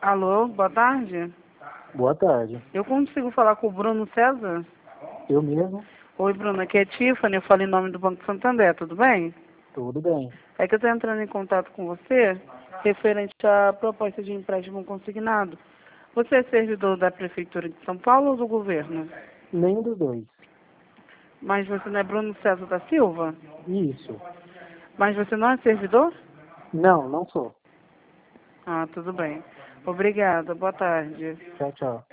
Alô, boa tarde. Boa tarde. Eu consigo falar com o Bruno César? Eu mesmo? Oi, Bruno, aqui é Tiffany, eu falo em nome do Banco Santander, tudo bem? Tudo bem. É que eu estou entrando em contato com você referente à proposta de empréstimo consignado. Você é servidor da Prefeitura de São Paulo ou do governo? Nenhum dos dois. Mas você não é Bruno César da Silva? Isso. Mas você não é servidor? Não, não sou. Ah, tudo bem. Obrigada, boa tarde. Tchau, tchau.